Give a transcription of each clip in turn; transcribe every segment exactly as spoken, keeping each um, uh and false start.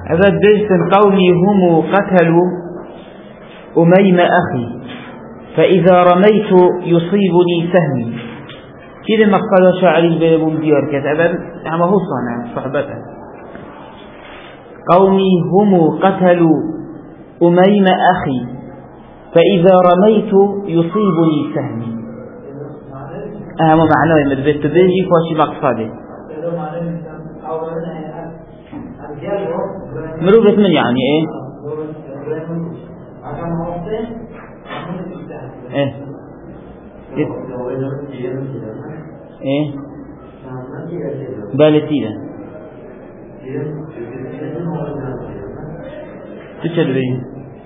هذا الدرس قومي هم قتلوا أميم أخي فإذا رميت يصيبني سهمي. كده مقصد شاعري بيبون ديار كتابا أما هو صانع صحبته. قومي هم قتلوا أميم أخي فإذا رميت يصيبني سهمي. أهم معناه من بيت بيجي فاشي مقصده مروبة من يعني إيه إيه إيه بالتيلا تشدري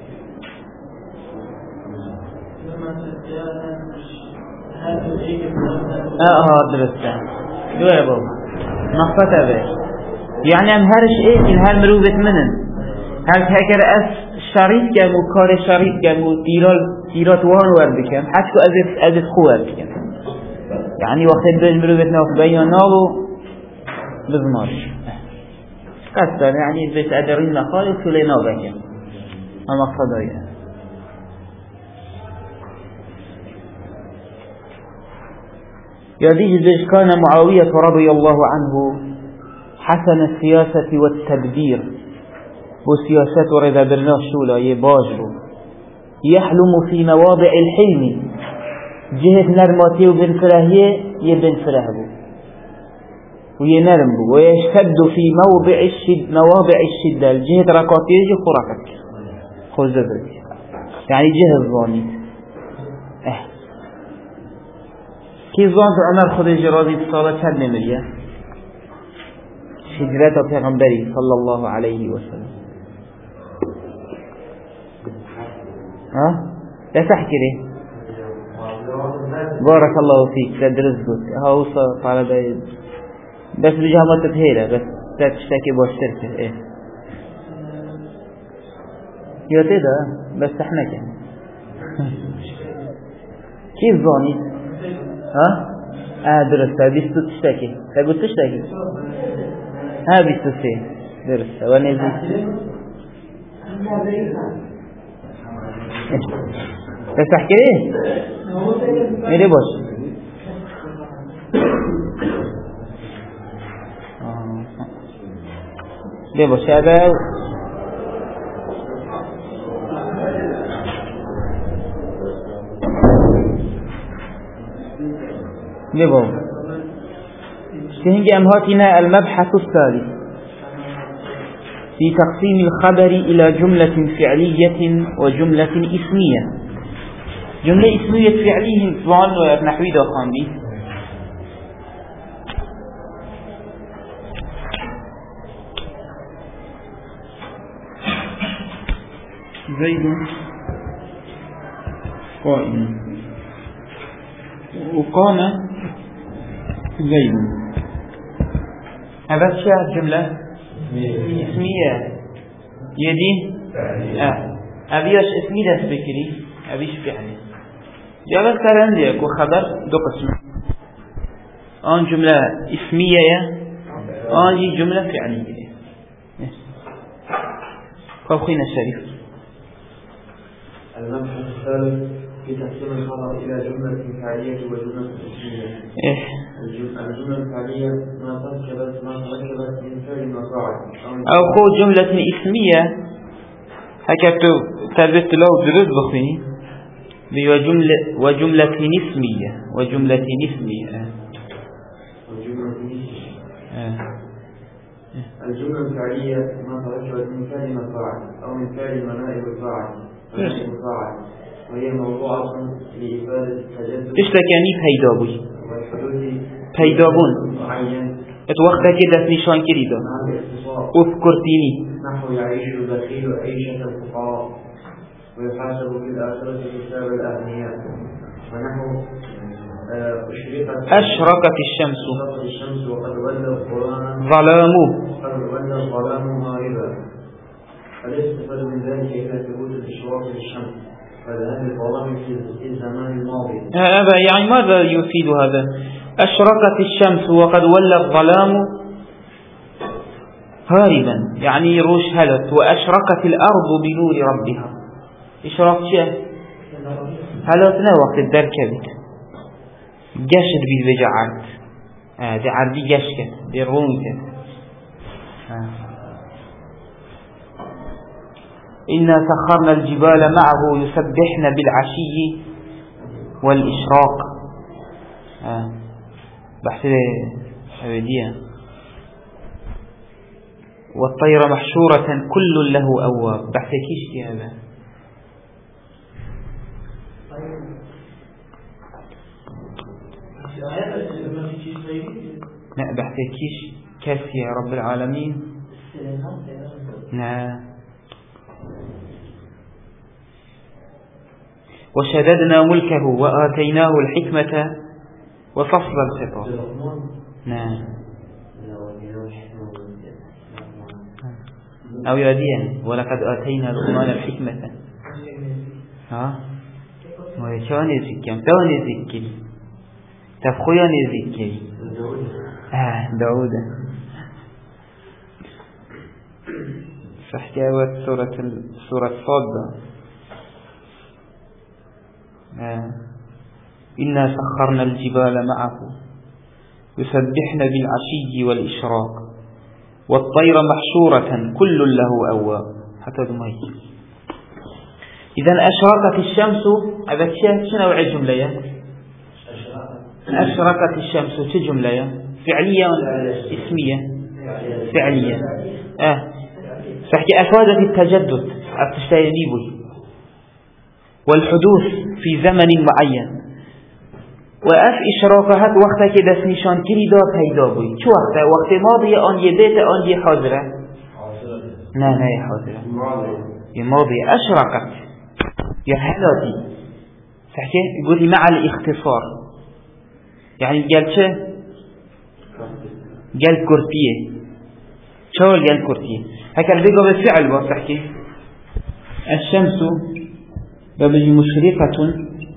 اه اه درسته دوية بابا نقطة بيه يعني هم هرش ايه من هر مروبت منن هر هكر اس شريط جمو کار شريط جمو دیرال دیرات وان ور بکن حتی ازت ازت خوب بکن يعني وقت بين مروبت ناف بيان نابو بزمارش قصدا يعني بيت ادرين نخالي وكلي نابكن هم اقصدايه يديه كان معاوية رضي الله عنه حسن السياسة والتدبير وسياسة ورد برناش شولا يباجبو يحلم في مواضع الحلم جهة نرماتي وبن فراهية يبن فرهبو وينرمبو ويشتد في موضع الشد مواضع الشدة الجهة ركاتيه جو خرافك خوز زبرك يعني جهة الظاني اه كي ظان عمر خود جرازي بصالة چند نمريه هجرة پیغمبری صلى الله عليه وسلم ها لا تحكي لي بارك الله فيك لا درس قلت ها وصل على بعيد بس بجاه ما تتهيله بس لا تشتكي بالشركة ايه يوتي ده بس احنا كان كيف ظاني ها اه درسته بيستو تشتكي تقول تشتكي ها بيستوسي درسته ونزي بس احكي ليه ميري باش ليه باش هذا ليه باش تهنجي أمهاتنا المبحث الثالث في تقسيم الخبر إلى جملة فعلية وجملة اسمية. جملة اسمية فعلية سؤال نحوي داخل بي زيد قائم وقام زيد. هذا الشيء جملة اسمية يدي اه أبيش اسمي دست بكري أبيش فعلي جابت كلام ديك وخبر دو قسم آن جملة اسمية آن جملة فعلية. قال خينا الشريف المبحث الثالث في تقسيم الخبر إلى جملة فعلية وجملة اسمية. إيه الجملة الفعلية ما تركبت ما تركبت من فعل وفاعل أو خو جملة اسمية هكذا تربط له درد بخيني وجملة وجملة اسمية وجملة اسمية وجملة اسمية. آه. الجملة الفعلية ما تركبت من فعل وفاعل أو من فعل منائب الفاعل وفاعل وهي موضوعة لإفادة التجدد تشتكيني پیدابوی پیدابون اتوقع كده نشان كريدو اذكرتيني نحو يعيش البخيل عيشة الفقراء ويحاسب في الآخرة حساب الأغنياء ونحو أشرقت الشمس الشمس وقد ولى الظلام ظلام وقد ولى الظلام غالبا فليستفاد من ذلك إلى ثبوت الإشراق للشمس فذهب الظلام في الزمان الماضي. هذا يعني ماذا يفيد هذا؟ أشرقت الشمس وقد ولى الظلام هاربا يعني روش هلت. وأشرقت الأرض بنور ربها. إشراق چه؟ هلت نه وقت الدركة بيت جشد بيت بجعرد آه دي عردي جشكت دي الروم كت آه. إنا سخرنا الجبال معه يسبحن بالعشي والإشراق آه. بحث حبيدية. والطير محشورة كل له أواب. بحث كيش هذا لا بحث كيش كاسي يا رب العالمين. نعم. وشددنا ملكه وآتيناه الحكمة وفصل الخطاب. نعم. أو ياديا ولقد آتينا لقمان الحكمة. ها ويشان ذكر توني ذكر تفخيان ذكر آه داود فحكاوة سورة سورة الصاد. آه. إنا سخرنا الجبال معه يسبحن بالعشي والإشراق والطير محشورة كل له أواب. حتى دمي. إذن أشرقت الشمس. هذا شنو نوع الجملة؟ أشرقت الشمس شو جملة؟ فعلية اسمية؟ فعلية. آه. فحكي أفادت التجدد التشتايبي والحدوث في زمن معين. وأف إشراقها وقتا كده نشان كري دا پیدا بوي. شو وقتا؟ وقت ماضي آن يبيت آن يحاضرة؟ لا لا يحاضرة الماضي أشرقت يا هلاتي. فحكي يقولي مع الاختصار يعني قال شو؟ قال كرتية. شو قال كرتية؟ هكذا بيقى بالفعل بحكي الشمس بابي مشرقة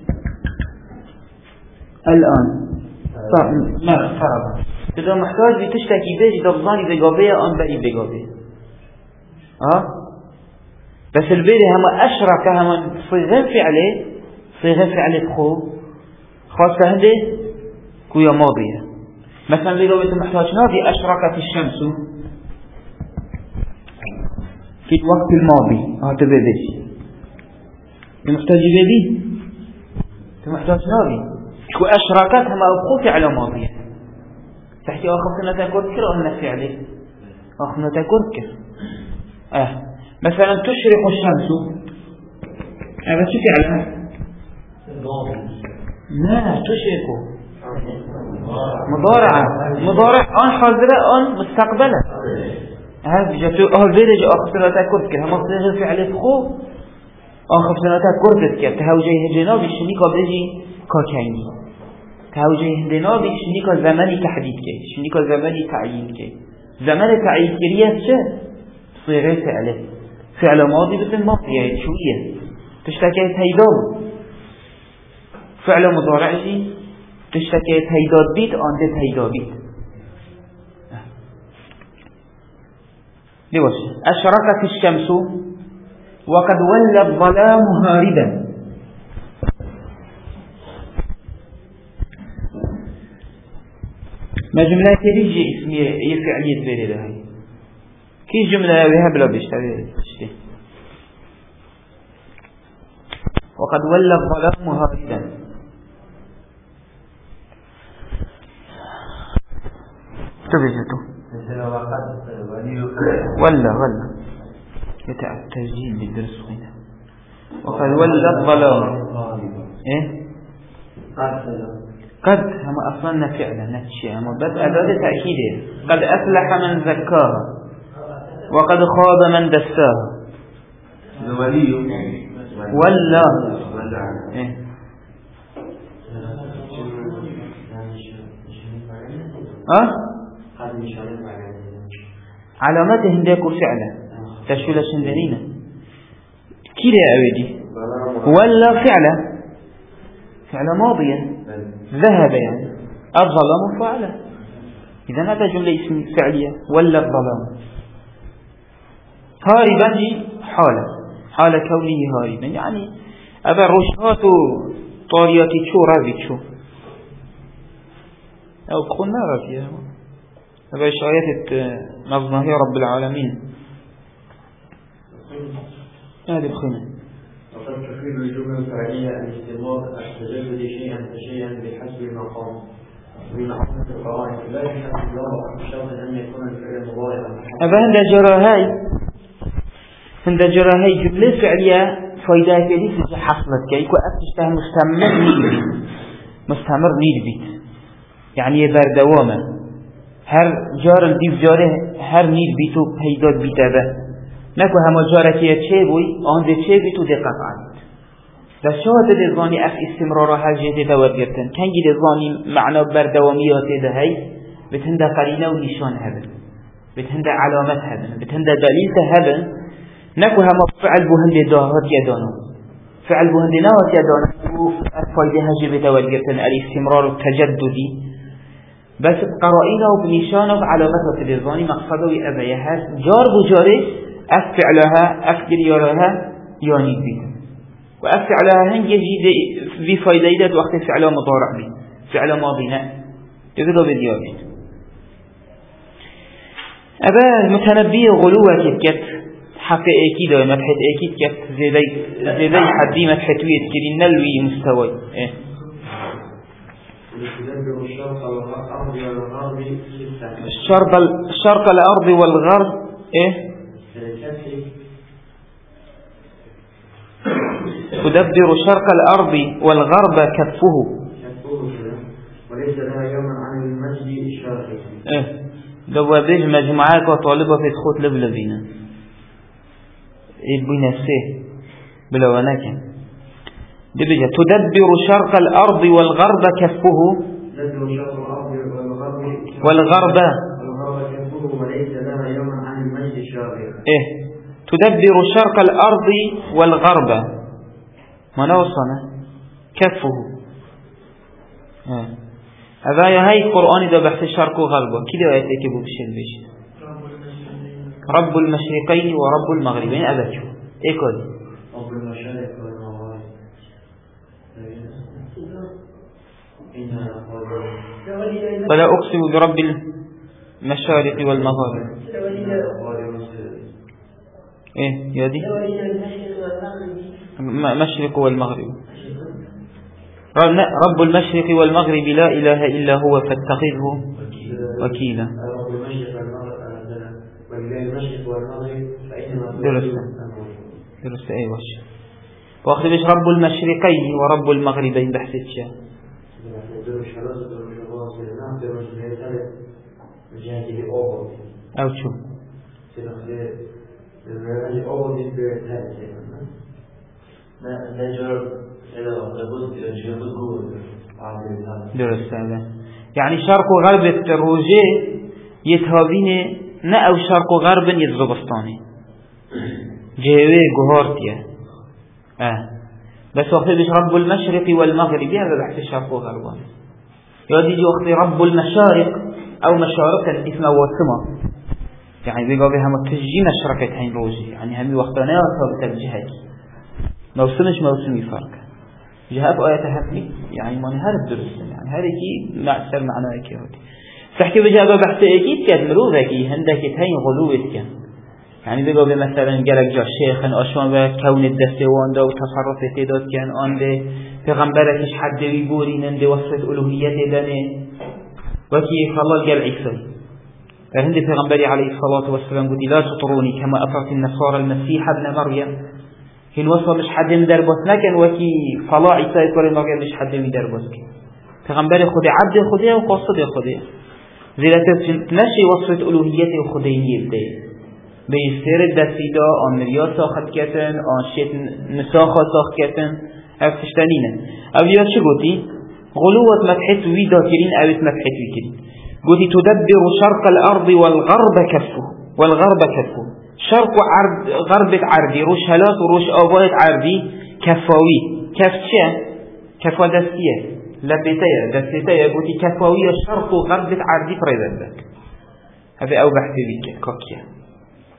الآن ما فرض إذا محتاج بتشتكي بيج دبزاني بقابية أن بقي بقابية ها بس البيلي هما أشرك هما صيغة فعله صيغة فعله خو خاصة هندي كويا ماضية. مثلا بقابية محتاج نادي أشركت الشمس في الوقت الماضي هذا بيبيش محتاج بيبي محتاج نادي شو أشركت هما أبقوا فعل ماضية. تحكي أخذنا تذكر أو نفي عليه أخذنا تذكر آه مثلا تشرق الشمس هذا شو فعلها؟ لا تشرق مضارعة مضارع أن حاضرة أن مستقبلة. هذا جاتو أهل بيرج أخذنا تذكر هما صيغة فعل خو أخذنا تذكر كي تهوجه جناب الشنيكا بيجي كاكيني توجيه هندنا بيش نيكا زماني تحديد كي شنيكا زماني تعيين كي زمان تعيين كريات شة صيغة فعله فعل ماضي بسن ماضي يعني شوية تشتكي تهيداد فعل مضارع شي تشتكي تهيداد بيت أنت تهيداد بيت ليش أشرقت الشمس وقد ولى الظلام هاربا. ما جملة تريجي اسمية هي فعلية بيري هاي كي جملة بها بلا بيشتري وقد ولى الظلام هاربا. تبجتو ولا ولا يتع التسجيل بالدرس هنا. وقد ولى الظلام ايه قد هم أصلنا فعلا نتشي هم بس أداة تأكيد قد أفلح من زكاها وقد خاب من دساها. ولا إيه؟ أه؟ علامات هنديكو فعلا تشويل شندنينا كده أودي ولا فعلا فعل ماضية ذهب يعني الظلام فعله. إذا هذا جملة اسم فعلية ولا الظلام هاربا حالة حالة كونه هاربا يعني أبا رشهات طارياتي شو رابط شو أو قلنا رابط أبا شاية نظمها رب العالمين هذه الخنة. وقد تفيد الجملة الفعلية الاستمرار التجدد شيئا فشيئا بحسب المقام بمعرفة القرائن لا يشرع الله بشرط أن يكون الفعل مضارعا. أبا عند جراهاي عند جراهاي جملة فعلية فايدة فيدي في حصلت كي يكون أفتشتها مستمر نيل مستمر نيل بيت يعني يبر دوامه هر جار الديف جاره هر نيل بيتو پیداد بيته نكو هما جاركية چه بوي آن ده چه بيتو دقت عدد ده شاهد ده ظاني اف استمرارا هر جهده دور گرتن کنگی ده ظاني معنا بردوامیات ده هی بتهنده قرینه و نشان هبن بتهنده علامت هبن بتهنده دلیل ده هبن نكو هما فعل بوهنده داهات يدانو فعل بوهنده نهات يدانو فايده هجه بدور گرتن الاستمرار التجددي بس قرائنه و بنشانه و علامته ده ظاني مقصده و ابيه هر جار بجاره اف فعلها اف جريارها يعني بيت واف فعلها هنجي جيده في فايده وقت فعلها مضارع بي فعل ماضي لا تقدر بديابيت ابا المتنبي غلوه كت حق اكيد ومدحت اكيد كت زيدي زيدي حدي مدحتويه كري نلوي مستوى ايه الشرق الشرق الارض والغرب ايه تدبر شرق الأرض والغرب كفه وليس لها يوما عن المجد الشرقي إيه دوابيج مجموعات وطالبة في تخوت لبلبينا إيه بي نفسه بلا ونكن دبجة تدبر شرق الأرض والغرب كفه والغرب كفه وليس لها يوما عن المجد الشرقي إيه تدبر شرق الأرض والغرب ما نوصنا كفه هذا يا هاي القرآن ده بحث الشرق وغربه كده آيات يكبوا بشين بيش رب المشرقين ورب المغربين أبا شو ايه كده رب المشارق والمغارب فلا أقسم برب المشارق والمغارب ايه يا دي مشرق والمغرب رب المشرق والمغرب لا إله إلا هو فاتخذه وكيلا درست درست أي وش واخذ بيش رب المشرقين ورب المغربين بحثت شيء أو شو درست هذا يعني شرق وغرب الروجه يتهابين نا او شرق وغرب يتزبستاني جهوه قهارتيا اه بس وقت بيش رب المشرق والمغرب هذا بحث الشرق وغرب يودي جي وقت رب المشارق او مشارق اسمه واسمه يعني بيقوا بها متجي مشرقة هين روجي يعني همي وقتنا ثابت الجهات موسمش موسمي فرق جهات آيات هفلي يعني ما نهار الدرس يعني هذا كي معسر معناه كي هودي تحكي بجابة بحث أكيد كاد مروفة كي هندك هين غلوة كان يعني بيقوا بمثلا جرك جا شيخ أشوان بكون الدستوان دا وتصرف تداد كان آن ده پیغمبرش حد بيبورين عنده وصفة ألوهية دانه وكي خلال جل عيسى فهند پیغمبر عليه الصلاة والسلام قلت لا تطروني كما أطرت النصارى المسيح ابن مريم هن وصل مش حد من دربوس لكن وكي فلا عيسى يقول مريم مش حد من دربوس پیغمبر خود عبد خدا وقاصد خدا زيرا تنشي وصفة ألوهية وخدينية بده بيستير الدسيدا آن مريا ساخت كتن آن شيت نساخة ساخت كتن هف تشتنينه أوليات شو قلتي غلوة مبحث ويدا كرين أوت مبحث ويكرين قلتي تدبر شرق الأرض والغرب كفه والغرب كفه شرق عرض غرب عرضي روش هلات وروش آباد عرضي كفاوي كف چه؟ كفا دستية لبتية دستية قلتي كفاوي شرق وغرب عرضي فريدن لك هذا أو بحث بك كاكيا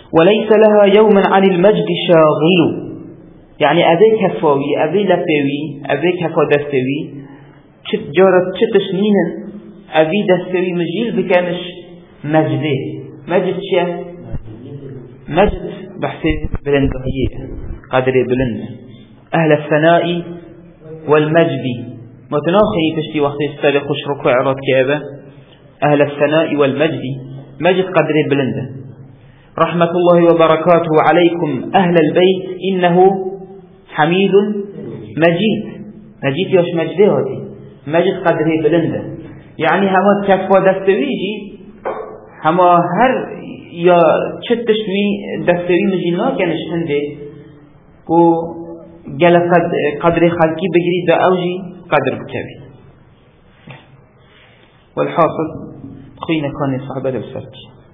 وليس لها يوما عن المجد شاغل. يعني أبي كفاوي أبي لفوي أبي كفا دستوي چت جارت چت سنين أبي دستوي مجيل بكانش مجده. مجد شيء مجد بحث بلندهية قدر بلند أهل الثناء والمجد متناخي تشتي وقت يستالي خش ركوع عرات كابة أهل الثناء والمجد مجد قدر بلند. رحمة الله وبركاته عليكم أهل البيت إنه حميد مجيد. مجيد يوش مجده هاتي مجد قدر بلند. يعني هما كفوا دستويجي هما هر یا چه تشوی دستوی مجینا کنش هنده کو گل قدر خلقی بگیرید و اوجی قدر بکوید. والحاصل خوینا کانی صحبه بسرد.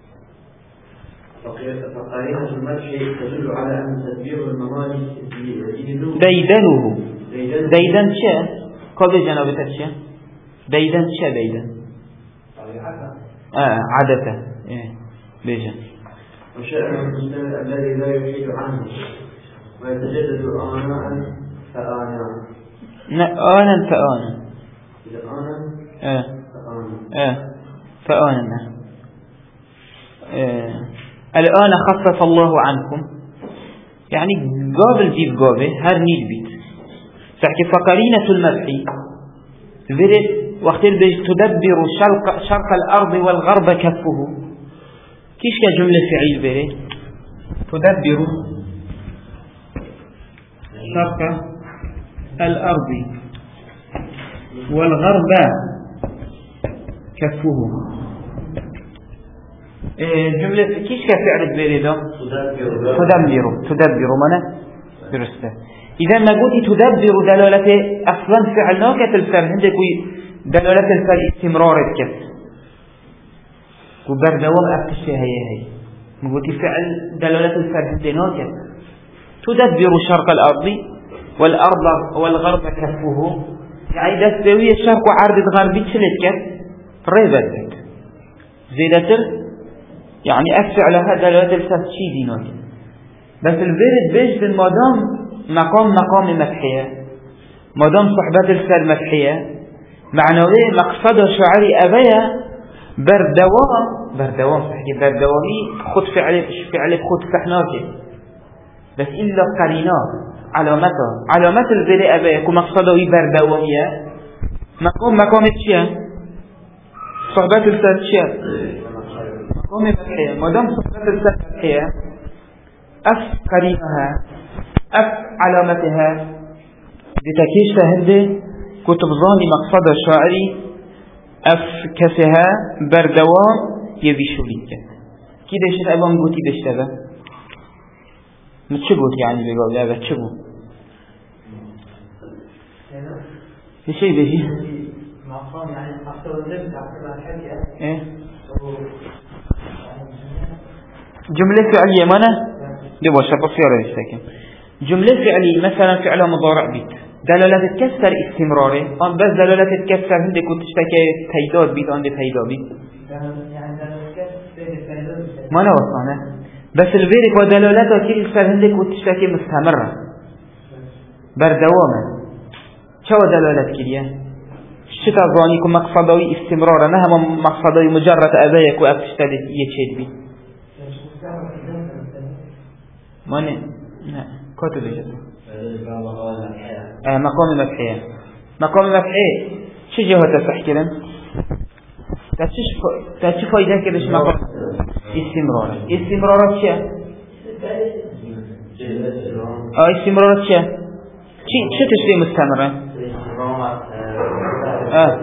فقرينة المدح تدل على أن تدبير الممالك ديدنه ديدن چه؟ کد جنابت چه؟ ديدن چه ديدن؟ آه عادته بيجن. وشأن المستمع الذي لا يحيد عنه ويتجدد آناء فآناء. آنا فآنا. آنا آه آه فآنا. آه. الآن خفف الله عنكم يعني قابل جيب قابل هر نيل بيت. فحكي فقرينة المدح ذرت وقت البيج تدبر شرق, شرق الأرض والغرب كفه. كيش كجملة فعيل بره تدبر شرق الأرض والغرب كفه. جملة كيش كفعل بره ده تدبر تدبر منا درسته. إذا ما قلت تدبر دلالة أصلا فعلناك الفعل عندك دلالة الفعل استمرار الكسر وبردوام أكتشها هي هي نقول فعل دلالة الفعل ديناك تدبر شرق الأرض والأرض والغرب كفه. يعني دستوية الشرق وعرض الغرب تشلتك ريبت زيدتر يعني أفعل هذا دلالة الفعل شي ديناك. بس الفيرد بيجد المادام مقام مقام مدحية مادام صحبة الفعل مدحية معنوية مقصد شعري أبيا بردوام بردوام صحيح بردوامي خد فعل فعل خد فحناك بس إلا قرينة علامته علامات الزر أبيا كم مقصده بردوامية مقام مقام الشيء صحبة الفعل الشيء مقام مدحية مادام صحبة الفعل مدحية أف قرينها أف علامتها بتكيش فهده كتب ظاني مقصد الشاعري أف كسها بردوام يبيشو ليك كده شد أبان قوتي بشتبه متشبوت يعني بيقول لا بتشبو في شيء بيجي مقام يعني أفضل الزبط على الحديث إيه جملة فعلية مانا دي باشا بصيرة يستكين جملة فعلية مثلا فعلها مضارع بيت دلالة تكسر استمراري أم بس دلالة تكسر هندك وتشتكي تيداد بيت عند تيداد بيت يعني دلالة ما نوصلنا بس الفيرك ودلالته تكسر هندك وتشتكي مستمرة بردوامة شو دلالة كليا شتا ظانيكم مقصدوي استمرارا نهم مقصدوي مجرد أبايك وأبتشتدي يتشد بي ما نه نه كتب جدا آه مقام مدحية مقام مدحية شو جهة تحكي لن تشوف فايدة كدش مقام استمرار استمرارات شيء اه استمرارات شيء شو شو تشتري مستمرة اه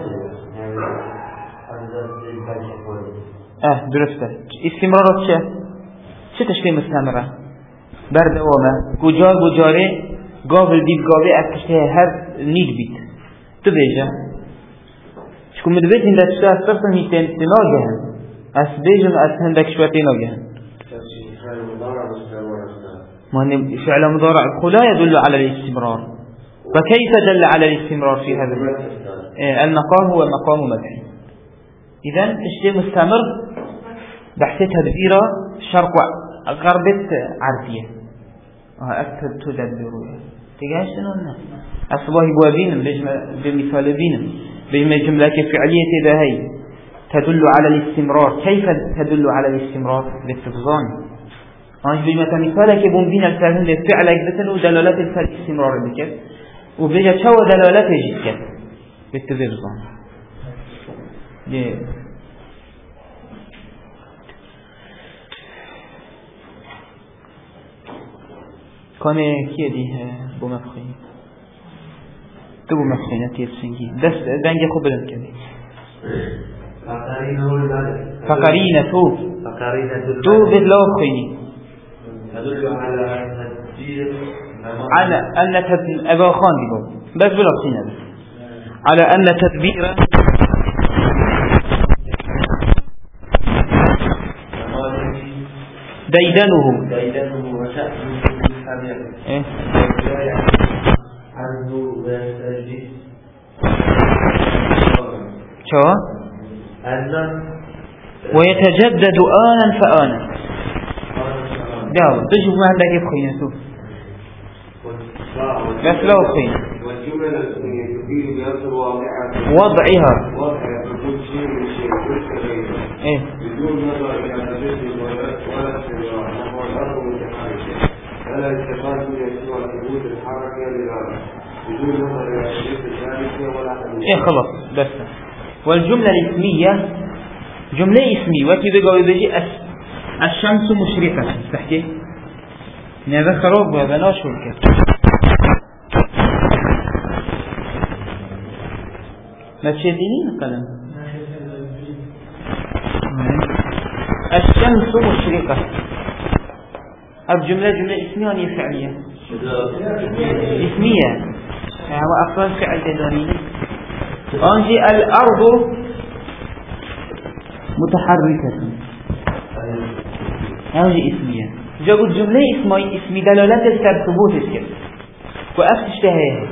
اه درسته استمرارات شيء شو تشتري مستمرة بردوامه کجا گجاره قابل ديب قابل اكشته هر نيد بيت تبيجا شكو مدبيت هنده تشتا استرسن هيتين تناجهن اس بيجن اس هندك شوى تناجهن ما فعل مضارع لا يدل على الاستمرار. فكيف دل على الاستمرار في هذا المقام؟ هو مقام مدح. إذن تشتي مستمر بحث تدبير شرق غربت عربية أكتب تدبروه تجاش إنه أصبح بوابين بمثال بينهم بما جملة فعلية إذا هي تدل على الاستمرار. كيف تدل على الاستمرار؟ بالتفظان. أنا بما مثالك يبون بين الفهم للفعل يثبتن ودلالات الفعل استمرار بك وبيجا شو دلالات يجيك بالتفظان. كان كي دي بمفخي تبو مفخينة تيسنجي دس دنجي خبرن كذي فقرينة تو تو بالله خيني تدل على تدبير على أن تدبير أبا خان دي بس بلا خينة بس على أن تدبير ديدنه ديدنه وشأنه إيه عنه ويستجد شو ويتجدد آنا فآنا داو تشوف ما عندك يبخينا شوف بس لو خينا والجملة الاسمية تفيد بأصل واضعة وضعها وضعها وجود شيء من شيء ليس غيره إيه بدون نظر إلى تجدد ولا استمرار وهو الأرض متحركة ولا استفاد من سوى ثبوت الحركة للأرض بدون نظر إلى تجدد الثالثة ولا حدود. إيه خلاص بس. والجملة الاسمية جملة اسمية وكي بقى بيجي الشمس مشرقة تحكي هذا خراب وبناش والكلام ما تشديني القلم. الشمس مشرقة الجملة جملة اسمية ولا فعلية؟ اسمية يعني أصلا فعل تداني. أنجي الأرض متحركة أنجي اسمية جابوا الجملة اسمي اسمي دلالات الثبوت الكل وأفتشتها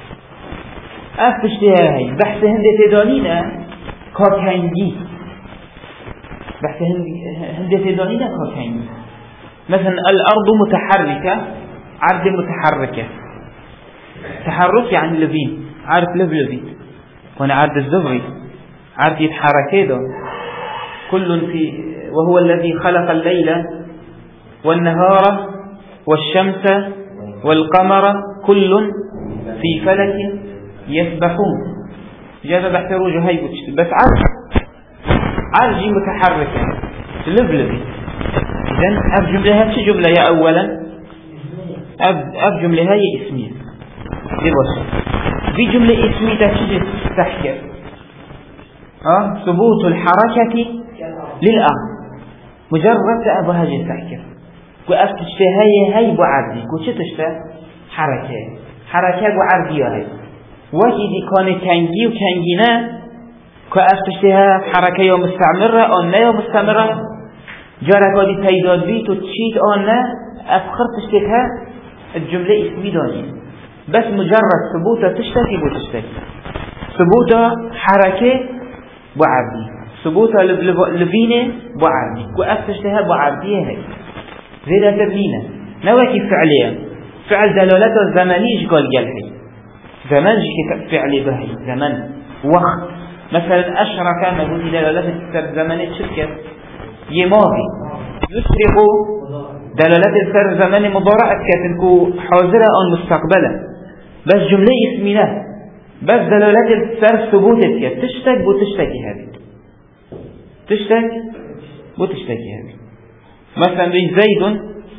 أفتشتها هاي بحث هند تدانينا كاكاينجي بحث هند تدانينا كاكاينجي مثلا الأرض متحركة عرض متحركة تحرك يعني لبين عارف لب لبين وانا عرض الزبري عرض يتحرك هذا كل في وهو الذي خلق الليل والنهار والشمس والقمر كل في فلك يسبحون جاء بحثروا جهاي بس عرض عرض متحركة لب لبين إذن أب جملة هذه جملة يا أولا أب أب جملة هي اسمية دي بس في جملة اسمية تشجع تحكي أه ثبوت الحركة للأرض مجرد أبها جي تحكي وأفتشتها هي هي بعرضي وشتشتها حركة حركة بعرضي هاي وكذي كان كنجي وكنجينا كأفتشتها حركة يوم مستمرة أو لا يوم مستمرة جارك هذه تيداد بيت وتشيت أو لا أفخر تشتها الجملة اسمي داني بس مجرد ثبوتها تشتكي وتشتكي ثبوتها حركة بعرضي ثبوتها لبينة بعرضي وأفتشتها بعرضية هاي زيدا تبنينا نواكي فعليا فعل دلالته الزمنيش قال قال هاي زمان جي فعلي بهاي زمن وقت مثلا أشرك ما قلت دلالته الزمنية شركة يماضي يشرق دلالات السر زمان مضارعة كاتنكو حاضرة أو مستقبلة بس جملة اسمنا بس دلالات السر ثبوتت كات تشتك وتشتكي هذه تشتك وتشتكي هذه مثلا زيد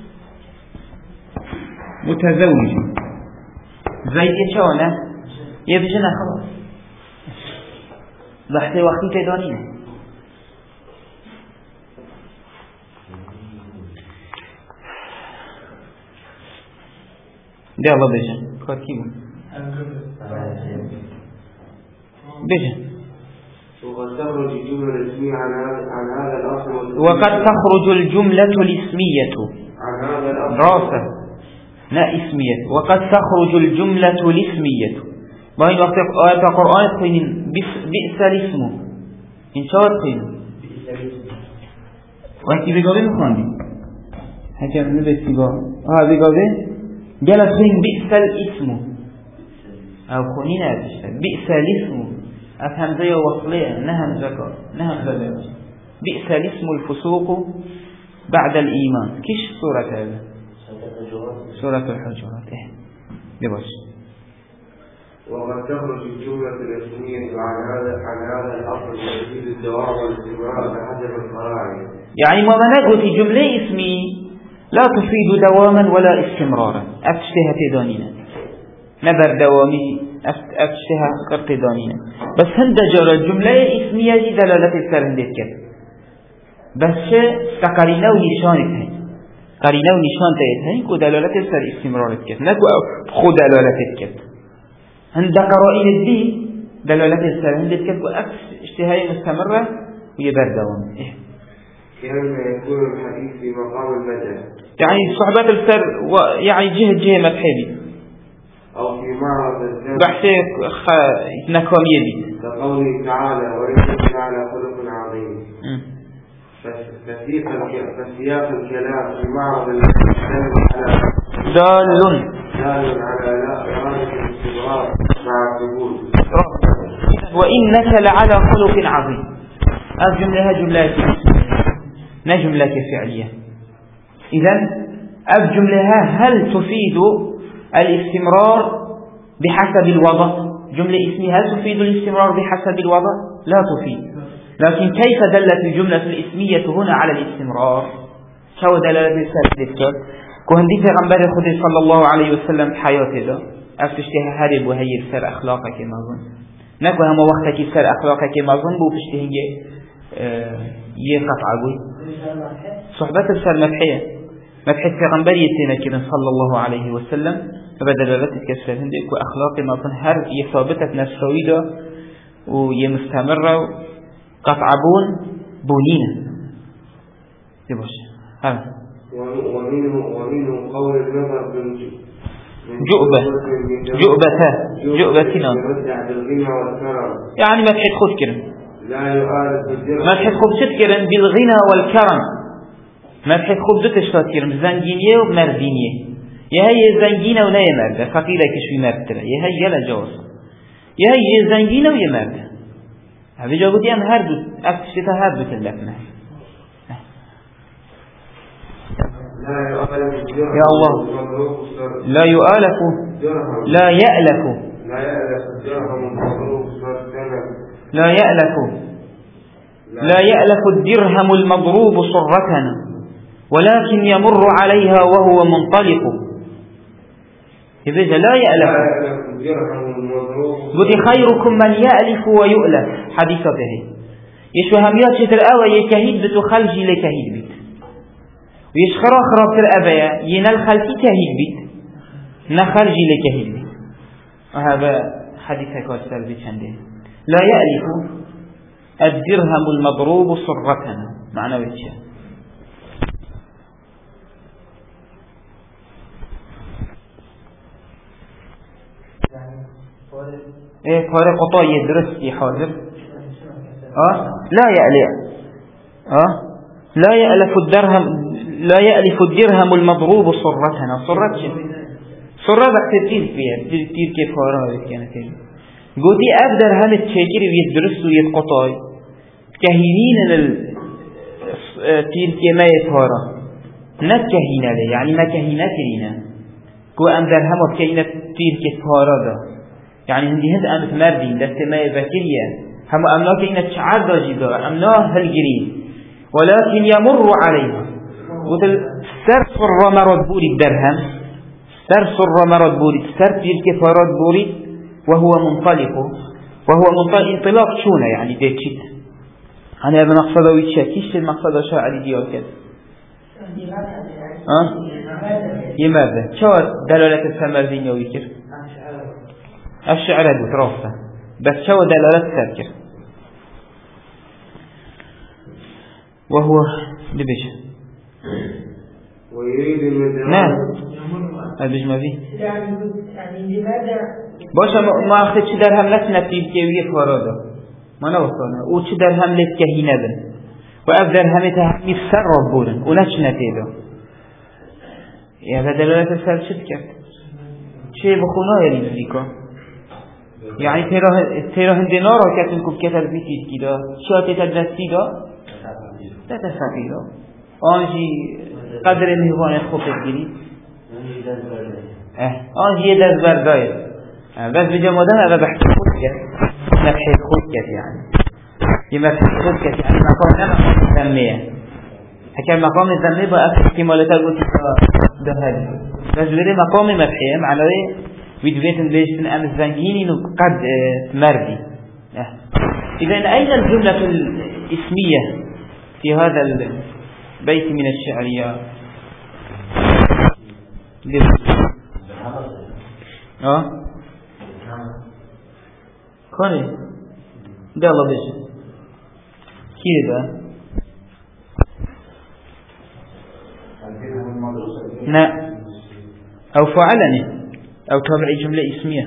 متزوج زيد يشونه يبجنا خلاص بحثي وقتي تدانينه ده الله بيجن كاتيبون بيجن وقد تخرج الجملة الاسمية عن هذا عن هذا الأصل وقد تخرج الجملة الاسمية عن هذا الأصل راسة لا اسمية وقد تخرج الجملة الاسمية باين وقت آيات القرآن قينين بئس الاسم إن شاء الله قينين وقت بيقولين خاندي هكذا نبي سيبا هذا قاضي جلس خين بئس الاسم أو خونين هذا بئس الاسم أفهم زي وصلية نهم زكاة نهم زكاة بئس الاسم الفسوق بعد الإيمان كيش سورة هذا سورة الحجرات إيه دبش وقد تخرج الجملة الاسمية عن هذا عن هذا الأصل وتفيد الدوام والاستمرار بحسب القواعد. يعني ما نقول في جملة اسمي لا تفيد دواما ولا استمرارا أفتشها تدانينا نبر دوامي أفتشها قرط دانينا بس هند جرى الجملة اسمية دي دلالة السرندت كده بس تقرينا ونشانت هاي قرينا ونشان تايت هاي كو دلالة السر استمرارت كده نكو خود دلالة كده هند قرائن الدين دلالة السر هندت كده وأكس اشتهاية مستمرة ويبر دوام إيه كأن يكون الحديث في مقام المدى يعني صحبات السر يعني جهة جهة مدحبي أو في معرض الزمن بحثي نكامية دي كقوله تعالى وإنك على خلق عظيم فسياق الكلام في معرض الزمن دال دال على لا إرادة الاستمرار مع القبول وإنك لعلى خلق عظيم الجملة جملة لا جملة فعلية إذن الجملة هل تفيد الاستمرار بحسب الوضع جملة اسمها هل تفيد الاستمرار بحسب الوضع لا تفيد لكن كيف دلت الجملة الاسمية هنا على الاستمرار شو دلالة السادسة كهندي في غنبار خدي صلى الله عليه وسلم حياته ده أفتشتها هرب وهي السر أخلاقك كما ظن نكو هم وقتك السر أخلاقك كما ظن بو فشتهن يقطع عقوي صحبة السر مدحية مدحية في غنبار يتنا كده صلى الله عليه وسلم فبدلالات الكسر هندك وأخلاق ما ظن هر يثابتت نفسوي ده ويمستمر قطعبون بونينا تبوش ها ومنه ومنه قول النظر بن جؤبة جؤبة جؤبتنا يعني ما تحد خد كرم لا يؤارد بالجرم ما تحد خد شد كرم بالغنى والكرم ما تحد خد دت شد كرم زنجينية ومردينية يا هي زنجينة ولا يا مرد فقيلة كشوي مرد يا هي يلا جوز يا هي زنجينة ويا مرد هذا جاودي أم هردو أكتشفها هردو تلفنا يا الله لا يؤلف لا يألف لا يألف لا يألف الدرهم المضروب صرة ولكن يمر عليها وهو منطلق إذا لا يألف قلت خيركم من يألف ويؤلف حديثته يشو هميات شتر أوى يكهيد بتو خلجي لكهيد بيت ويشخرا خراب تر أبايا ينال خلقي كهيد بيت نخرجي لكهيد بيت وهذا حديثة كالسر بيت عندنا لا يألف الدرهم المضروب صرتنا معنى وجه ايه فارق قطاية درستي حاضر اه لا يألف اه لا يألف الدرهم لا يألف الدرهم المضروب صرتنا صرت شو صرت بكتير فيها كتير كيف فارها كانت قلتي أقدر هم تشكر ويدرس ويتقطاي كهينين التير كما يفارا نكهينا لي يعني ما كهينا كرينا كو أقدر هم كهينا تير كفارا ده يعني هندي هند أمت مردين دست ما يذكريا هم أمنا كهينا تشعر داجدا أمنا هالجرين ولكن يمر عليها قلت سرسر مرض بوري الدرهم سرسر مرض بوري سرسر كفارات بوري وهو منطلق وهو منطلق انطلاق شونه يعني ديتشيت أنا ابن مقصده ويتشاكيش المقصده شاعري ديال كذا ها يماذا شو دلالة السمازين ويكر الشعر هذا ترافه بس شو دلالة السركر وهو لبش ويريد المدرسة نعم البش ما فيه يعني لماذا باشا ما أخذت شو درهم لسنا تيجي فرادا ما نوصلنا وش درهم لك كهينة بن وأف درهم تهمي السر ربنا ونشنا تيدا يا بدلالة السر شد كت شيء بخونا يريد ذيكا يعني ترى ترى هندي نارا كتن كوب كتر بيتيد كده شو تتدرسي ده تتسافي ده آنجي قدر مهوان خوب تجري اه آنجي دست برداير بس بجمودان هذا بحث خود كت نبحث خود كت يعني يمبحث خود كت يعني مقام نمقام الزمية حكى مقام الزمية بقى احتمالات قلت ده هذا بس بده مقام مبحث معناه ويدويتن ليشتن أم الزنجيني قد مردي إذن أين الجملة الاسمية في هذا البيت من الشعر يا اه كوني ده الله بيش كده لا أو فعلني أو تابع جملة اسمية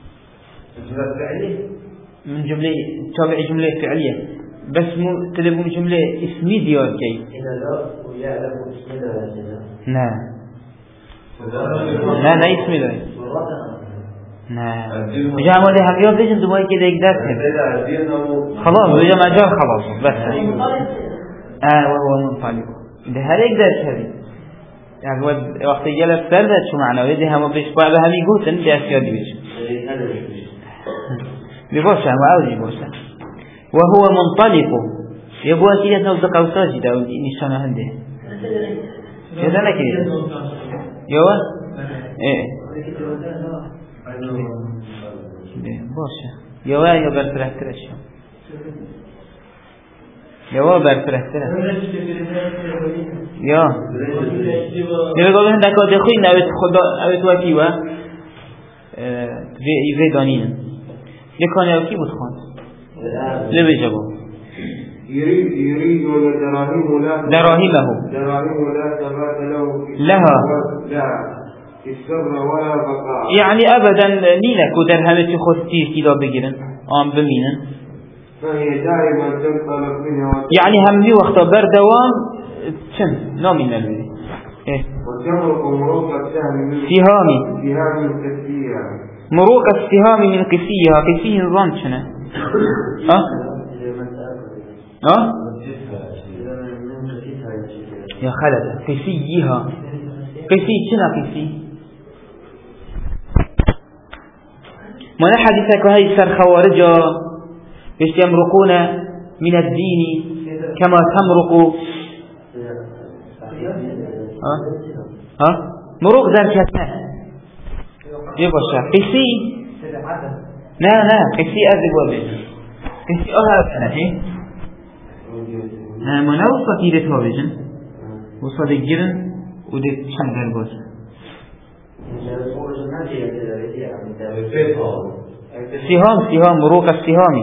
من جملة تابع جملة فعلية بس مو تلبون جملة اسمية ديار كي لا لا لا اسمي لا لا بجا مالي هم يوم بيجن دمائي كده يقدر خلاص بجا مجال خلاص بس آه وهو منطلق ده هذا يقدر شديد يعني وقت جلس سردت شو معنى ويدي هم بيش بعد هم يقولن بأسياد بيش ببوسة ما أوجي بوسة وهو منطلق يبغى كده نوزق أو ساجد أو نشانه عنده كذا لا كده يوا إيه بوسة يوا يوا برفرح ترش يوا برفرح ترش يا يقولون هندك أدخلين أو خدا أو توكيوا في في دانين لكان يوكي بتخان ليه جابوا يريد يريد دراهم لا دراهمه دراهم لا ثبات له لها لا السر ولا بقاء يعني أبدا نيلك ودرهمة خود تير كده بجرن آم بمينن فهي دائما تنطلق منها يعني همي وقت بردوام شن نامين الولي إيه وتمرق مروق السهم من سهامي سهام كثيرة مروق السهام من قسيها قسيه نظام شنو ها ها يا خالد قسيها قسي شنو قسي ما حديثك هاي سر خوارجا يمرقون من الدين كما تمرق ها ها مروق ذلك يبقى قسي لا لا قسي أذب وبه قسي أهب أنا هي ما نوصل كيرت هابجن وصل الجرن ودت شن البوس سهام سهام مروق السهامي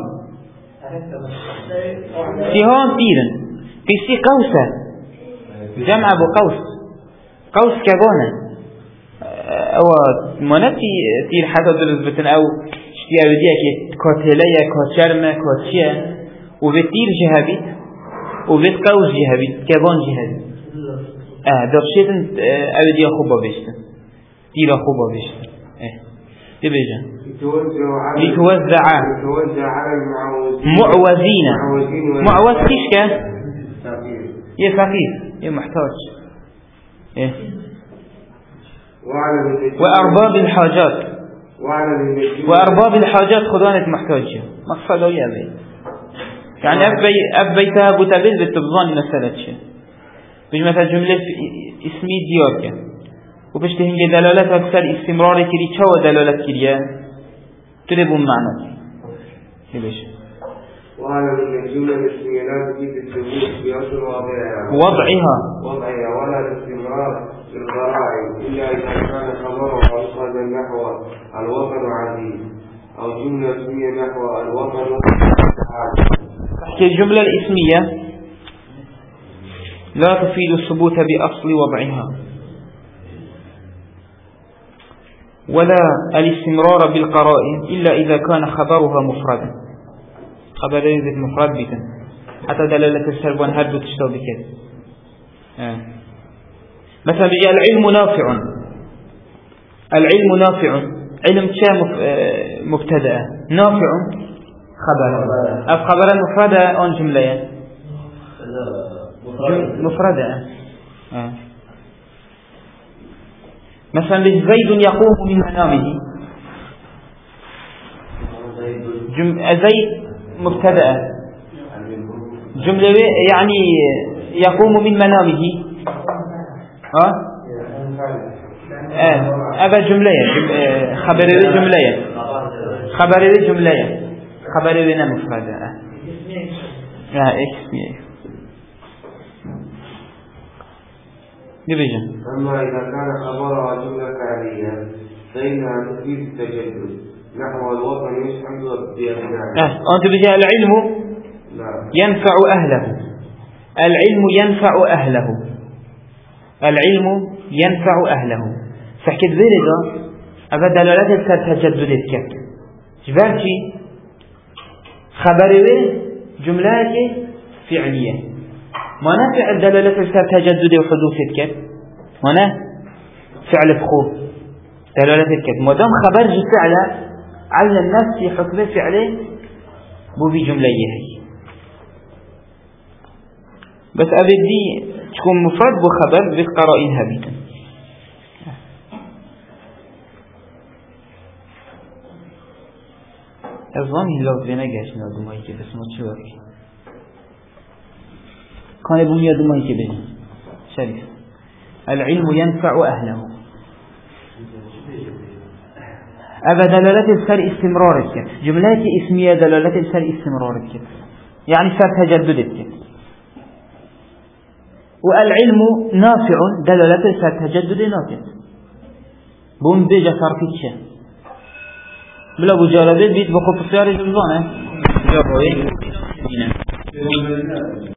سهام تيرن قسي قوسة جمع بقوس قوس كبانة او منتي تير حتى درزبتن او اشتيا وديا كي كاتليا كاتشرمه كاتشيا وبتير جهبيت وبت قوس جهبيت كبان جهبيت اه درشتن اوديا خوبا بيشتن تير خوبا بيشتن اه تبيجن لتوزع على المعوزين معوزين معوز كيش كان يا فقير يا محتاج إيه وأرباب الحاجات وأرباب الحاجات خدانة محتاجة مقصده يا بي يعني أبي أبيتها بتبل بالتبظان مسألة شيء بيجي مثلا جملة اسمي ديارك وبشته هنجي دلالات أكثر استمرار كري شو دلالات كريا تلبون معنى ليش وهذا من الجملة الاسمية لا تجيب الثبوت بأصل وضعها وضعها وضعها ولا الاستمرار للضرائب إلا إذا كان خبرها أصل نحو الوطن عزيز أو جملة اسمية نحو الوطن تحكي الجملة الاسمية لا تفيد الثبوت بأصل وضعها ولا الاستمرار بالقرائن إلا إذا كان خبرها مفردا خبر يزيد مفرد بيتن حتى دلالة السربان هردو تشتو بكذا آه. مثلا بيجي العلم نافع، العلم نافع، علم چه مبتدأ، نافع خبر، اف خبر مفردة آن جملة مفردة. آه. مثلا زيد يقوم من منامه، جم... زيد مبتدأ جملة يعني يقوم من منامه. ها آه. أبا جملة خبر جملة خبر جملة خبر بنا مفردة. آه. آه. اسمي ديفيجن. أما إذا كان خبرها جملة فعلية فإنها تفيد التجدد نحو الوطن يسحب بأبنائه. آه. أنت بيجي العلم ينفع أهله، العلم ينفع أهله، العلم ينفع أهله. فحكيت ذلك أبدا دلالات التجدد كت جبرتي خبره جملات فعلية ما نفع الدلالات التجدد وحدوث كت ما نه فعل بخو دلالات كت ما دام خبر جي فعله على النفس حكم فعله بو بجملة هي بس أبدي تكون مفرد وخبر بالقرائنها بيتا. الظامي اللوز بنجاش نادو ماي كده اسمه تشوفي كان يبون يادو ماي كده شريف. العلم ينفع أهله أبا دلالات السر استمرار الكت جملات اسمية دلالات السر استمرار الكت يعني سر تجدد الكت. والعلم نافع دلالة سر تجدد نافع بون بيجا صارفيتش بلا بجارة بيت بخط السيارة جلزانة